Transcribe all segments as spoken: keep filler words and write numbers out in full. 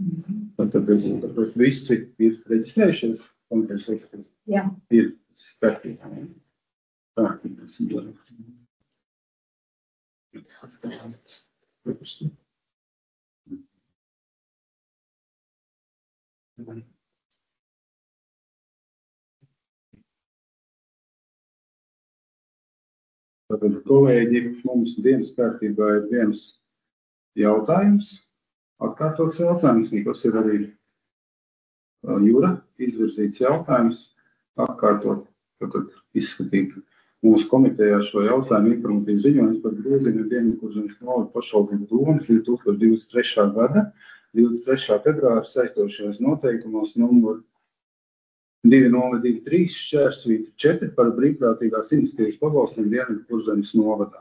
Tad, tad visi ir reģistrējušies, komitejas locekļi? Jā. Ir kārtībā. Tā, tas ir labi. Tātad, kolēģi, mums dienas kārtībā ir viens jautājums, atkārtots jautājums, kas ir arī Jūra izvirzīts jautājums, atkārtot, tātad izskatīt mūsu komitejā šo jautājumu informatīvu ziņojumus par grozījumu Dienvidkurzemes novada pašvaldību domu divi tūkstoši divdesmit trešā gada divdesmit trešā februāra saistošajos noteikumos numur divi nulle divi trīs šķērsvītra četri par brīvprātīgās iniciatīvas pabalstiem Dienvidkurzemes novadā.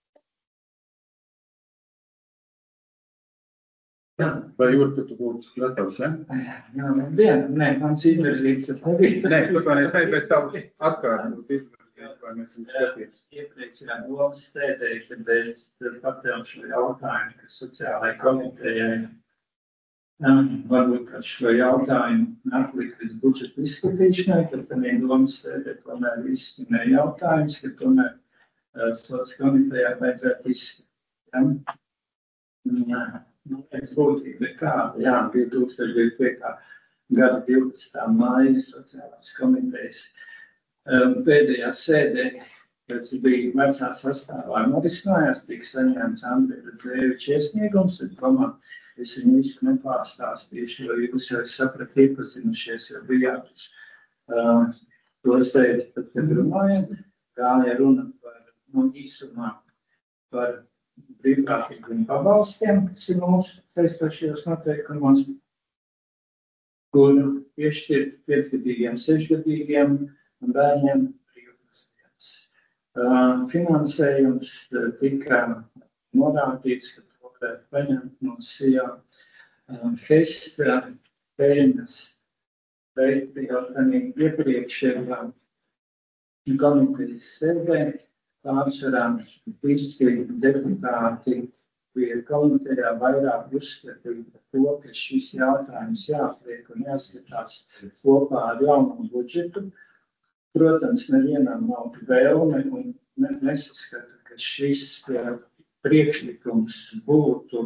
Jā. Vai Jūra, tu būtu gatavs, ja? Jā, labdien, nē, mans izvirzīts, tas nebija. Nē, tu to ne, bet tavu atkārtot izvirzīts, vai mēs jums skatījums. Iepriekšējā domas sēdē, kad es patēlu šo jautājumu, ka sociālai komitejai varbūt, ka šo jautājumu atlikt līdz budžeta izskatīšanai, kad tamī domas sēdē tomēr izskanēja jautājums, ka tomēr sociālai komitejā vajadzētu izskatīt. Jā. Nu, es būtību ir kāda, jā, divi tūkstoši divdesmit piekā gada divpadsmitā māja sociālās komitejas um, pēdējā sēdē, kad bija vecā sastāvā norisinājās, tika saņēmts Andreja Dzēviča iesniegums, un domā, es viņu visu nepārstāstīšu, jo jūs jau saprat iepazinušies, jau bijāt uz um, to sēdi, tad, kad runājam, gāja runa par, nu, īsumā par brīvprātīgiem pabalstiem, kas ir mūsu saistošajos noteikumos, kur piešķirt piecgadīgiem, sešgadīgiem bērniem brīvprātīgās. Uh, finansējums tika norādīts, ka to varētu paņemt no sijā uh, Hestra peļņas, bet jau tādā iepriekšējā komitejas sēdē pārsvarā visi deputāti bija komitejā vairāk uzskatīja par to, ka šis jautājums jāsliek un jāskatās kopā ar jaunu budžetu. Protams, nevienam nav vēlme un nesaskata, ka šis priekšlikums būtu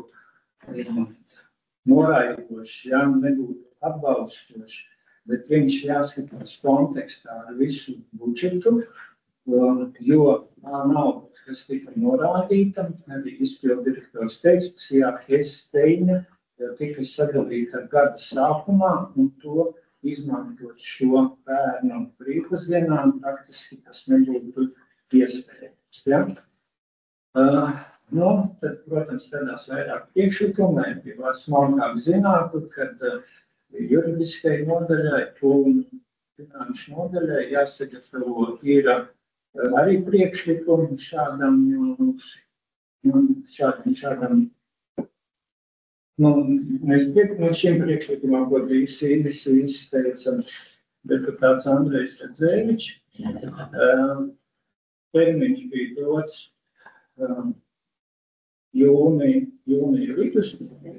noraidošs, ja nebūtu atbalstošs, bet viņš jāskatās kontekstā ar visu budžetu, jo nav, kas tika norādīta, arī izpildu direktors teica, ka Sijā Hespeņa tika sadalīta gada sākumā, un to izmantot šo bērnu brīvpusdienām, praktiski tas nebūtu iespējams. Ja? Uh, nu, tad, protams, tādās vairāk priekšlikumē, jo smalkāk zinātu, kad uh, juridiskai nodaļai un finanšu nodaļai jāsagatavo ir arī priekšlikumi šādam, šādam, šādam, nu, mēs no šiem priekšlikumām, ko visi visi izteica deputāts Andrejs Dzēvičs, termiņš bija dots jūnija, jūnija vidus,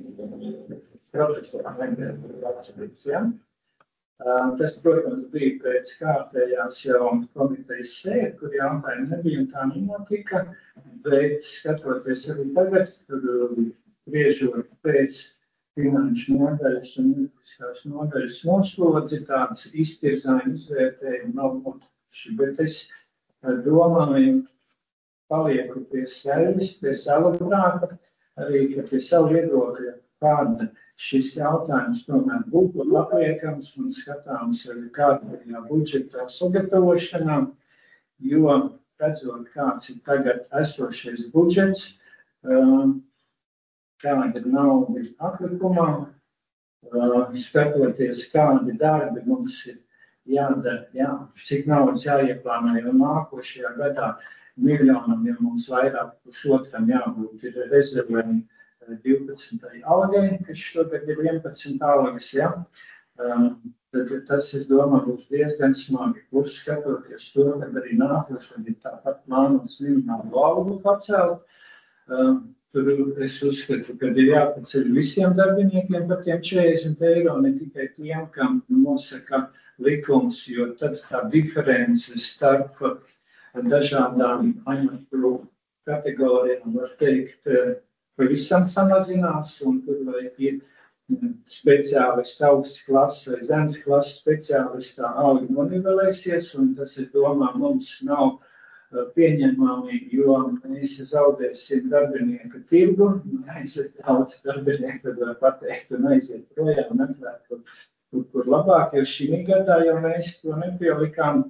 profesorā. Tas, protams, bija pēc kārtējās jau komitejas sēde, kur jautājumi nebija un tā nenotika, bet skatoties arī tagad, tur priežot pēc finanšu nodaļas un juridiskās nodaļas noslodzi, tādas iztirzājuma izvērtējumi nav notikuši, bet es domāju, palieku pie sevis, pie sava prāta, arī pie savu viedokļa, kāda šis jautājums tomēr būtu apliekams un skatāms arī kārtējā budžeta sagatavošanā, jo redzot, kāds ir tagad esošais budžets, kāda ir nauda atlikumā, skatoties, kādi darbi mums ir jādara, jā, cik naudas jāieplānē jau nākošajā gadā miljonam, ja mums vairāk pusotram jābūt ir rezervēm divpadsmitai algai, kas šogad ir vienpadsmit algas, ja? Tad tas, es domāju, būs diezgan smagi. Plus skatoties to, kad arī nākošana ir tāpat plānots minimālu algu pacelt, tur es uzskatu, ka ir jāpaceļ visiem darbiniekiem par tiem četrdesmit eiro, ne tikai tiem, kam nosaka likums, jo tad tā diference starp dažādām amatu kategorijām, var teikt, pavisam samazinās, un tur vai ir speciālisti augsts klases vai zemes klases speciālistā alga nonivelēsies, un tas, es domāju, mums nav pieņemami, jo mēs zaudēsim darbinieku tirgu, mēs daudz darbinieku var pateikt un aiziet projām, meklēt, kur, kur, kur labāk, jo šī gadā jau mēs to nepielikām.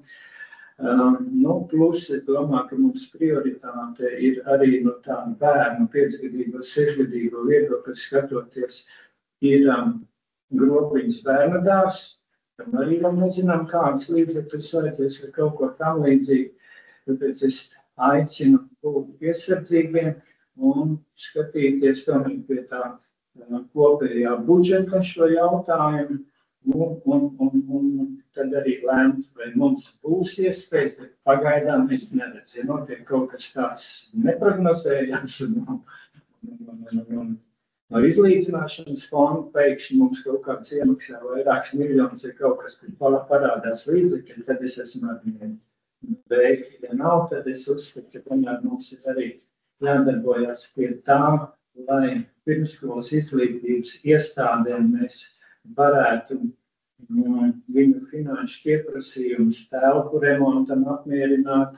Um, nu, plus, es domāju, ka mums prioritāte ir arī no tādu bērnu piecgadīgo, sešgadīgo viedokļu skatoties, ir um, Grobliņas bērnu dārzs, tam arī vēl nezinām, kādas līdzekļus vajadzēs vai kaut ko tam līdzīgi. Tāpēc es aicinu būt piesardzīgiem un skatīties tomēr pie tā uh, kopējā budžeta šo jautājumu un, un, un, un tad arī lēmt, vai mums būs iespējas, bet pagaidām es neredzu. Ja notiek kaut kas tāds neprognozējams un, un, un, un, un no izlīdzināšanas fonda pēkšņi mums kaut kāds iemaksā vairākus miljonus vai kaut kas, kur parādās līdzekļi, tad es esmu atmierināts. Bet, ja nav, tad es uzskatu, ka tomēr mums ir arī jādarbojas pie tā, lai pirmsskolas izglītības iestādēm mēs varētu um, viņu finanšu pieprasījumus telpu remontam apmierināt,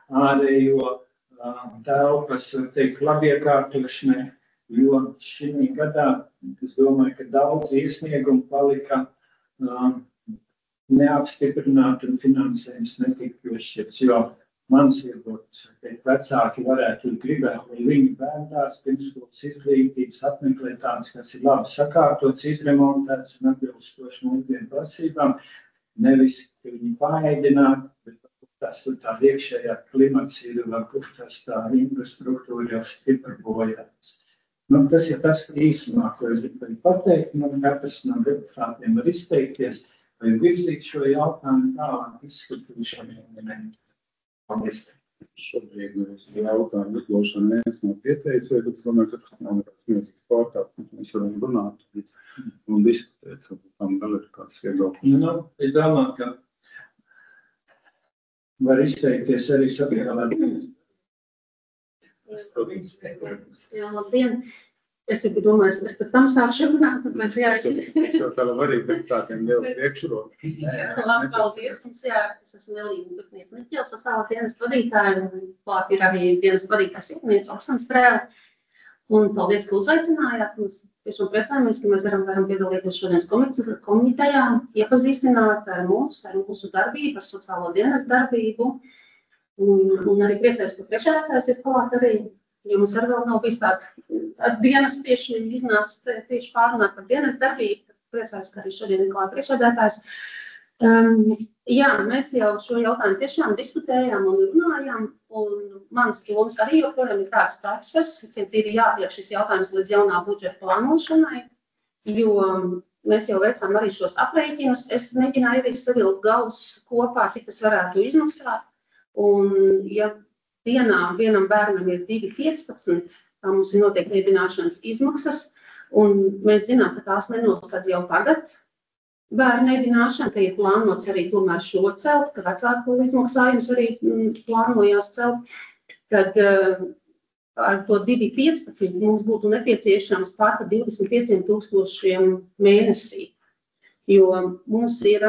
ārējo uh, telpas, teikt, labiekārtošanai, jo šī gadā, es domāju, ka daudz iesniegumu palika um, neapstiprināti un finansējums netika piešķirts, jo mans viedoklis, ka vecāki varētu gribēt, lai viņu bērndārs pirmsskolas izglītības apmeklē tādas, kas ir labi sakārtots, izremontēts un atbilstoši mūsdienu prasībām, nevis, ka viņi paēdināt, bet tas tur tā iekšējā klimats ir, kur tas tā infrastruktūra jau stipri bojājas. Nu, tas ir tas īsumā, ko es gribu pateikt, man katrs no deputātiem var izteikties, vai virzīt šo jautājumu tālāk izskatīšanai. Paldies. Šobrīd mēs jautājumu uzdošanu neviens nav pieteicis, bet es domāju, ka tas nav nekāds milzīgs pārkāpums. Mēs varam runāt un, un diskutēt, ka tam vēl ir kāds viedoklis. Nu, es domāju, ka var izteikties arī sabiedrībā. Jā, labdien. Es jau domāju, es pēc tam sākšu runāt, bet jā. Es jau tā vēl arī deputātiem devu priekšroku. Labi, paldies. Mums jā, es esmu Elīna Dukniece Niķela, sociālā dienesta vadītāja, un klāt ir arī dienesta vadītājs vietniece Oksana Strēle. Un paldies, ka uzaicinājāt. Mēs tiešām priecājamies, ka mēs varam, varam piedalīties šodienas komitejā, iepazīstināt ar mūsu, ar mūsu darbību, ar sociālo dienesta darbību. Un, un arī priecājos, ka priekšsēdētājs ir klāt arī. Jo mums arī vēl nav bijis tāds dienas tieši iznāca tieši pārunāt par dienas darbību, priecājos, ka arī šodien ir klāt priekšsēdētājs. Um, jā, mēs jau šo jautājumu tiešām diskutējām un runājām, un manas domas arī joprojām ir tādas pašas, ka ir jātiek šis jautājums līdz jaunā budžeta plānošanai, jo mēs jau veicām arī šos aprēķinus. Es mēģināju arī savilkt galus kopā, cik tas varētu izmaksāt, un ja dienā vienam bērnam ir divi piecpadsmit, tā mums ir noteikti ēdināšanas izmaksas, un mēs zinām, ka tās nenoslēdz jau tagad bērnu ēdināšana, ka ir plānots arī tomēr šo celt, ka vecāku līdzmaksājums arī plānojās celt, tad uh, ar to divi piecpadsmit mums būtu nepieciešams pat divdesmit pieciem tūkstošiem mēnesī, jo mums ir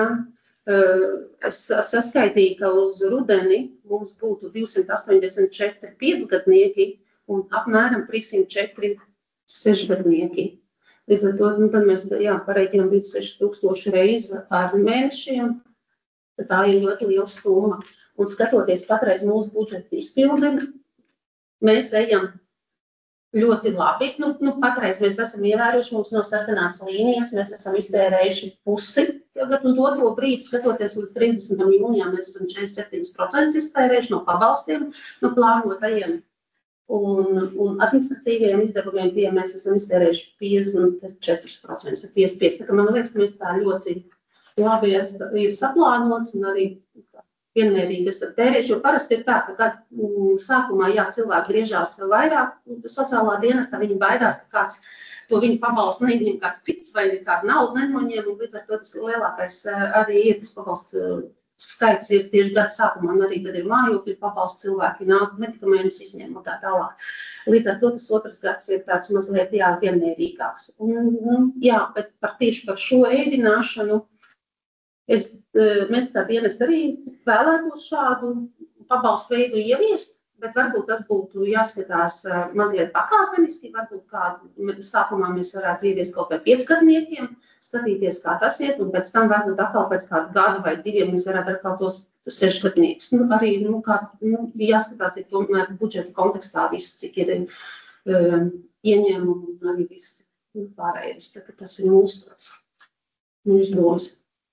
Es saskaitīju, ka uz rudeni mums būtu divsimt astoņdesmit četri piecgadnieki un apmēram trīssimt četri sešgadnieki. Līdz ar to, nu, tad mēs jā, pareiķinām divdesmit seši tūkstoši reizi ar mēnešiem, tad tā ir ļoti liela summa. Un skatoties patreiz mūsu budžeta izpildi, mēs ejam ļoti labi. Nu, nu, patreiz mēs esam ievērojuši, mums nav sarkanās līnijas, mēs esam iztērējuši pusi. Tagad uz otro brīdi, skatoties līdz trīsdesmitam jūnijam, mēs esam četrdesmit septiņi procenti iztērējuši no pabalstiem, no plānotajiem. Un, un administratīvajiem izdevumiem pie mēs esam iztērējuši piecdesmit četri procenti, piecdesmit pieci procenti. Tā kā man liekas, mēs tā ļoti labi ir saplānots un arī vienmērīgas tērēšana, jo parasti ir tā, ka kad mm, sākumā, jā, cilvēki griežās vairāk sociālā dienestā, viņi baidās, ka kāds to viņu pabalstu neizņem kāds cits vai kādu naudu nenoņem, un līdz ar to tas lielākais arī ir tas pabalsts skaits ir tieši gada sākumā, un arī, kad ir mājokļi pabalsts cilvēki nāk, medikamentus izņem un tā tālāk. Līdz ar to tas otrs gads ir tāds mazliet, jā, vienmērīgāks. Un, un, jā, bet par tieši par šo ēdināšanu, es, mēs kā dienas arī vēlētos šādu pabalstu veidu ieviest, bet varbūt tas būtu jāskatās mazliet pakāpeniski, varbūt kādu sākumā mēs varētu ieviest kaut vai piecgadniekiem, skatīties, kā tas iet, un pēc tam varbūt atkal pēc kādu gadu vai diviem mēs varētu atkal tos sešgadniekus. Nu, arī, nu, kā, nu, jāskatās, ir tomēr budžeta kontekstā viss, cik ir uh, ieņēmumi un arī viss nu, pārējais. Tā, tas ir mūsu tāds, mūsu domas.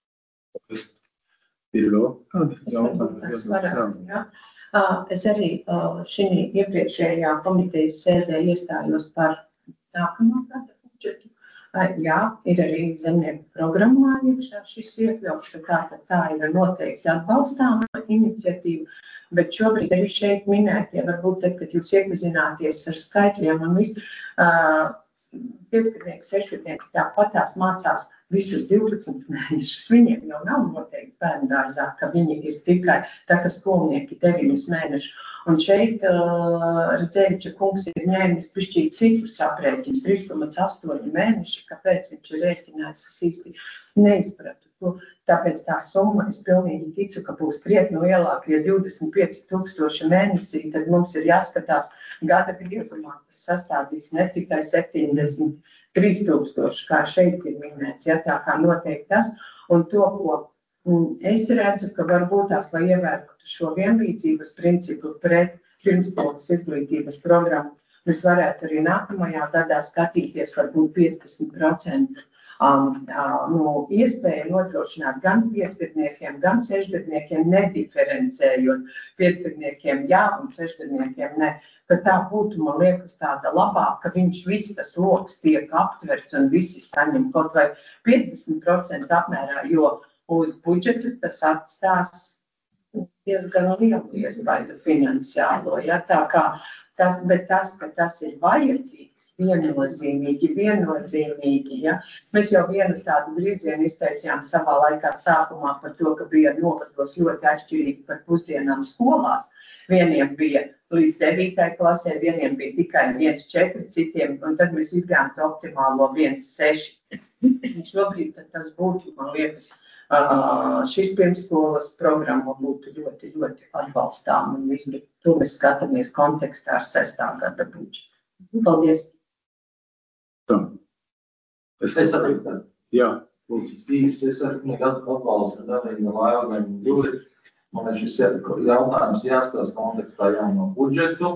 Ir vēl kādi jautājumi? Jā. Es arī šī iepriekšējā komitejas sēdē iestājos par nākamā gada budžetu. Jā, ir arī zemnieku programmā iekšā šis iekļauts, tā, tā ir noteikti atbalstāma iniciatīva, bet šobrīd arī šeit minētie, varbūt tad, kad jūs iepazināties ar skaitļiem un visu, piecgadnieki, sešgadnieki tāpatās mācās visus divpadsmit mēnešus. Viņiem jau nav noteikti bērnu dārzā, ka viņi ir tikai tā, ka skolnieki deviņus mēnešus. Un šeit uh, Redzēviča kungs ir ņēmis pišķīt citus aprēķinus, trīs komats astoņi mēneši, kāpēc viņš ir rēķinājis, es īsti neizpratu to. Tāpēc tā summa, es pilnīgi ticu, ka būs krietni lielāka, ja divdesmit pieci tūkstoši mēnesī, tad mums ir jāskatās gada griezumā, tas sastādīs ne tikai septiņdesmit trīs tūkstoši, kā šeit ir minēts, ja tā kā noteikti tas, un to, ko es redzu, ka varbūt tās, lai ievērotu šo vienlīdzības principu pret pirmsskolas izglītības programmu, mēs varētu arī nākamajā gadā skatīties varbūt piecdesmit procenti um, nu, iespēju nodrošināt gan piecgadniekiem, gan sešgadniekiem, nediferencējot piecgadniekiem jā un sešgadniekiem ne. Ka tā būtu, man liekas, tāda labāka, ka viņš viss tas loks tiek aptverts un visi saņem kaut vai piecdesmit procenti apmērā, jo uz budžetu tas atstās diezgan lielu iespaidu finansiālo, ja tā kā tas, bet tas, ka tas ir vajadzīgs, viennozīmīgi, viennozīmīgi, ja. Mēs jau vienu tādu griezienu izteicījām savā laikā sākumā par to, ka bija novados ļoti atšķirīgi par pusdienām skolās. Vieniem bija līdz devītai klasē, vieniem bija tikai viens četri citiem, un tad mēs izgājām to optimālo viens seši. Šobrīd tas būtu, man liekas, šis pirmsskolas programma būtu ļoti, ļoti atbalstām, un visu to mēs skatāmies kontekstā ar sestā gada budžetu. Paldies! Tā. Es saprotu, ka jā, lūdzu, īsti es arī nekad atbalstu nevajag vairāk jūri. Man ir šis jautājums jāskatās kontekstā jau no budžetu.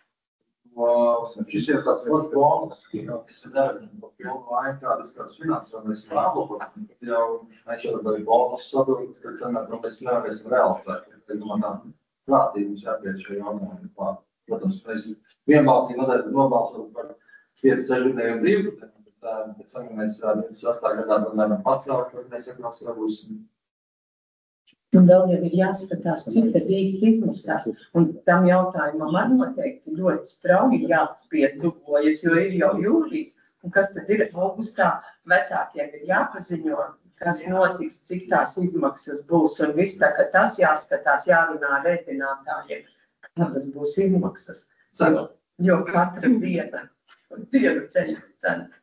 Šis ir tāds labs bonus, ka es neredzu par pilnu laiku kādas kādas finansējumas stāvokļus, bet jau mēs jau arī bonus sadalīts, ka cenāt, nu mēs nevarēsim realizēt. Tad man tā prātīgi mums jāpiet šo jautājumu klāt. Protams, mēs vienbalsīgi noteikti nobalsot par pieci sešgadnieku brīvgadnieku, bet pēc tam, ja mēs divdesmit sastā gadā tomēr pacelt, tad mēs jau sabūsim. Un vēl jau ir jāskatās, cik tad īsti izmaksās. Un tam jautājumam arī noteikti ļoti strauji jāspied tuvojas, jo ir jau jūlijas. Un kas tad ir augustā, vecākiem ir jāpaziņo, kas notiks, cik tās izmaksas būs. Un viss tā, ka tas jāskatās, jārunā rēķinātājiem, kādas būs izmaksas. Jo, jo katra diena, diena ceļas cenas.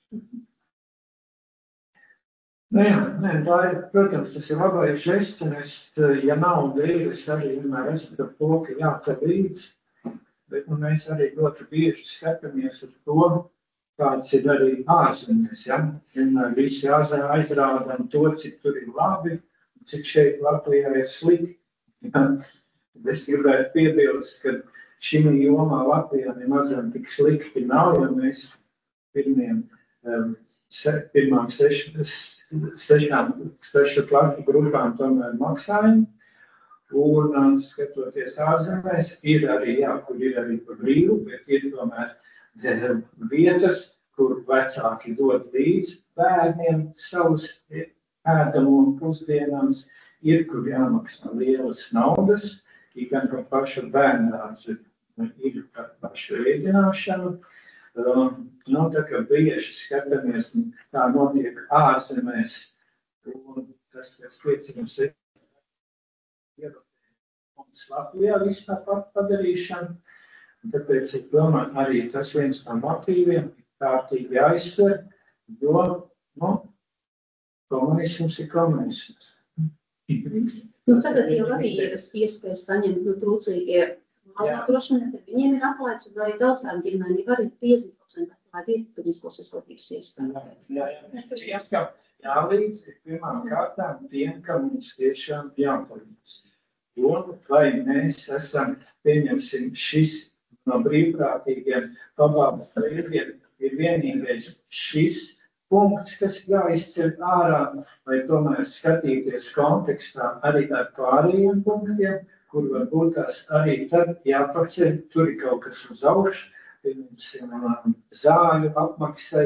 Nē, nē, tā ir, protams, tas ir labais žests, un es, ja nauda ir, es arī vienmēr esmu par to, ka jāatver līdz, bet nu, mēs arī ļoti bieži skatāmies uz to, kāds ir arī ārzemēs, ja? Vienmēr visi aizrādam to, cik tur ir labi, cik šeit Latvijā ir slikti. Ja? Es gribētu piebilst, ka šī jomā Latvijā nemazam tik slikti nav, ja mēs pirmiem um, pirmām sešām sešu klašu grupām tomēr maksājam. Un um, skatoties ārzemēs, ir arī, jā, kur ir arī par brīvu, bet ir tomēr vietas, kur vecāki dod līdz bērniem savus ēdamo pusdienams. ir, kur jāmaksā lielas naudas, ir gan par pašu bērndārzu, ir par pašu ēdināšanu. Nu, tā kā bieži skatāmies, kā notiek ārzemēs, un tas, kas piecījums ir, mums Latvijā viss tāpat padarīšana. Tāpēc es domāju, arī tas viens no motīviem kārtīgi jāiztver, jo, nu, komunisms ir komunisms. Nu, tagad jau arī ir iespēja saņemt nu, trūcīgie maznodrošināti, viņiem ir atlaids, un arī daudzām ģimenēm ir arī piecdesmit procenti atlaidi ir publiskos izglītības iestādes. Jā, jā, jā. Jā, jālīdz ir pirmām kārtām tiem, kam mums tiešām jāpalīdz. Un vai mēs esam, pieņemsim, šis no brīvprātīgiem pabalstu veidiem, ir vienīgais šis punkts, kas jāizceļ ārā, vai tomēr skatīties kontekstā arī ar pārējiem punktiem, kur varbūt tās arī tad jāpaceļ, tur ir kaut kas uz augšu, piemēram, zāļu apmaksai,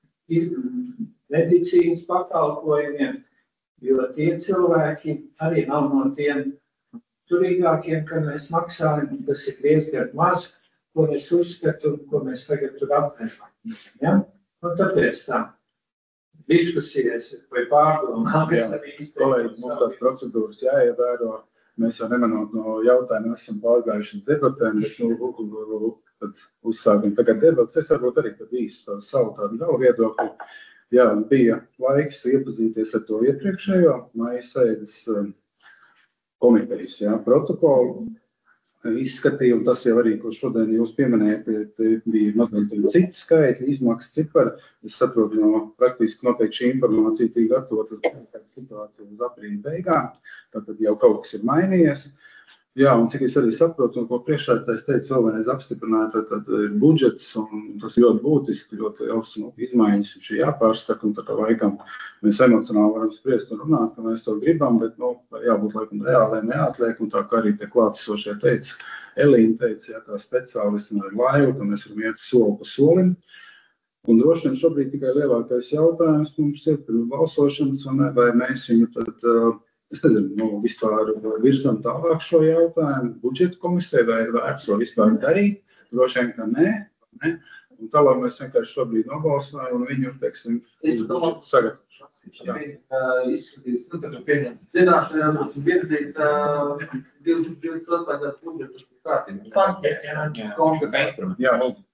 medicīnas pakalpojumiem, jo tie cilvēki arī nav no tiem turīgākiem, ka mēs maksājam, tas ir diezgan maz, ko es uzskatu, ko mēs tagad tur apmēram. Ja? Un tāpēc tā diskusijas vai pārdomām. Jā, kolēģi, mums tās procedūras jāievēro. Mēs jau nemanot no jautājumiem esam pārgājuši debatēm, bet nu, tad uzsākam tagad debatas. Es varbūt arī tad īsti savu tādu galu viedokli. Jā, bija laiks iepazīties ar to iepriekšējo mājas sēdes komitejas, jā, protokolu izskatīja, un tas jau arī, ko šodien jūs pieminējat, bija mazliet citi skaitļi, izmaksas cipari. Es saprotu, no praktiski noteikti šī informācija tika gatavota uz situāciju uz aprīļa beigām, tātad jau kaut kas ir mainījies. Jā, un cik es arī saprotu, un ko priekšsēdētājs teica, vēl vienreiz apstiprināta, tad ir budžets, un tas ļoti būtiski, ļoti liels izmaiņas, viņš ir jāpārskata, un tā kā laikam mēs emocionāli varam spriest un runāt, ka mēs to gribam, bet, nu, jābūt laikam reāliem, neatliek, un tā kā arī te klātesošie teica, Elīna teica, jā, kā speciālisti un ar laivu, ka mēs varam iet soli pa solim. Un droši vien šobrīd tikai lielākais jautājums mums ir pirms balsošanas, un vai mēs viņu tad, es nezinu, nu, vispār virzam tālāk šo jautājumu budžeta komisijai, vai ir vērts to vispār darīt, droši vien, ka nē, ne. Un tālāk mēs vienkārši šobrīd nobalsojam, un viņu, teiksim, uz budžetu sagatavošanu. Izskatīs, nu, taču pieņemt zināšanā, tas virzīt divdesmit divdesmit astoņā budžetu kārtībā. Konkrēti. Jā,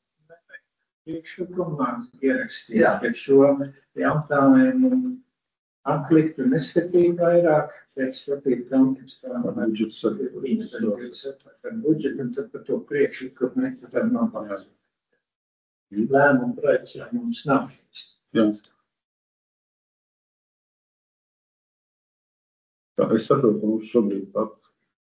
priekšlikumā ierakstīt, ka šo jautājumu atlikt un neskatīt vairāk, bet skatīt kontekstā ar budžetu, un tad par to priekšlikumu nekad nav pārēs. Lēmumu projekts jau mums nav. Jā. Tā, es saprotu, ka mums šobrīd pat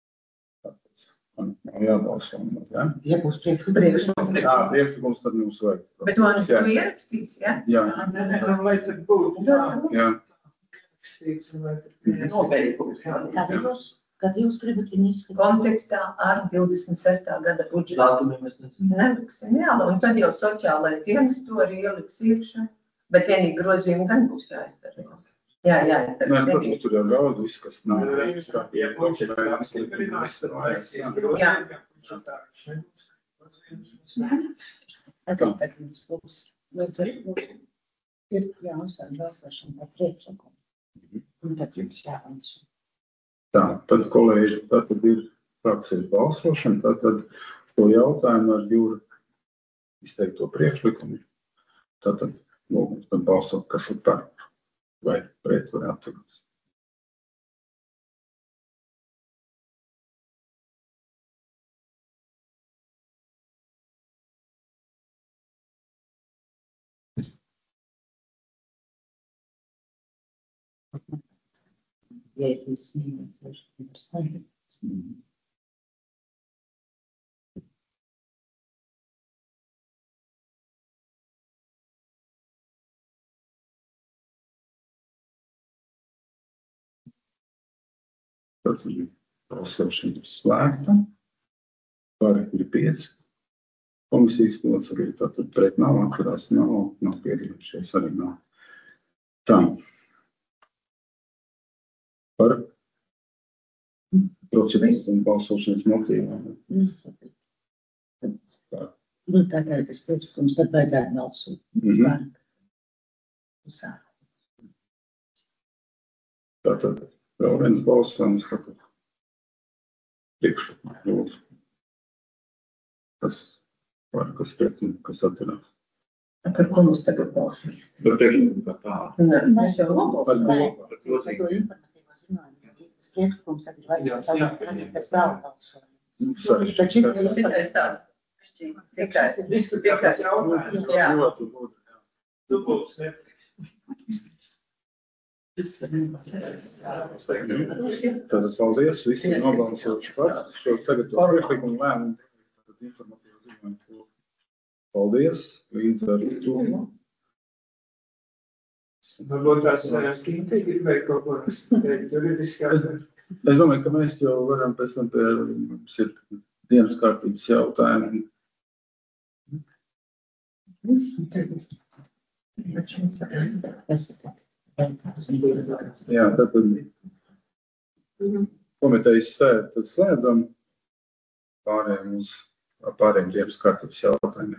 nav jābalso. Ja? Ja būs priekšlikums. Jā, priekšlikums tad mums vajag. Bet man to ierakstīs, ja? Jā. Lai tad būtu. Jā. Nobeigums. Kad jūs, kad jūs gribat viņu izskatīt? Kontekstā ar divdesmit sestā gada budžetu. Datumiem mēs Neliksim, jā, un tad jau sociālais dienas to arī ieliks iekšā, bet vienīgi grozījumi gan būs jāizdara. Jā, jāizdara. Nē, protams, tur jau daudz viss, kas nav. Ja budžeta apstiprinās, tad mēs Jā. Tad, tad jums būs, vajadzētu, ir jāuzsāk balsošana par priekšlikumu. Un tad jums jābalso. Tā, tad kolēģi, tad ir sāksies balsošana, tad, tad to jautājumu ar Jūru izteikto priekšlikumu. Tad, tad, lūgums, tad balsot, kas ir par vai pret vai atturās. Ja jūs mīnāt, ir skaidrs. Tad balsošana ir slēgta. Par ir pieci. Komisijas locekļi, tātad pret nav, atturās nav, nav piedalījušies arī nav. Tā. Par procedūras un balsošanas motīviem. Nu, tagad tas priekšlikums, tad vajadzētu balsot. Mhm. Pusā. Tātad vēl viens balsojums, tātad priekšlikums, lūdzu. Kas var, kas pret un kas atturās. Par ko mums tagad balsot? Bet priekšlikums kā tā. Nē, mēs jau labo. Par Nē, ko? par to informatīvo ziņojumu. Tas priekšlikums tad ir vajadzētu tagad, tagad pēc vēl balsot. Nu, Bet sarežģīti. šī Tas ir tikai tāds. Tikai, Diskutējās tikai. jautājums. Jā. Ļoti, ļoti, jā. Tu būsi neptiks. Tātad paldies visiem nobalsojuši par šo sagatavo priekšlikumu lēmumu. Tātad informatīvu ziņojumu. Paldies, līdz ar to. Varbūt tās Kinte gribēja kaut ko teikt juridiskā. Es domāju, ka mēs jau varam pēc tam pie mums ir dienas kārtības jautājumi. Jā, tad komitejas sēdi tad slēdzam pārējiem uz pārējiem dienas kārtības jautājumiem.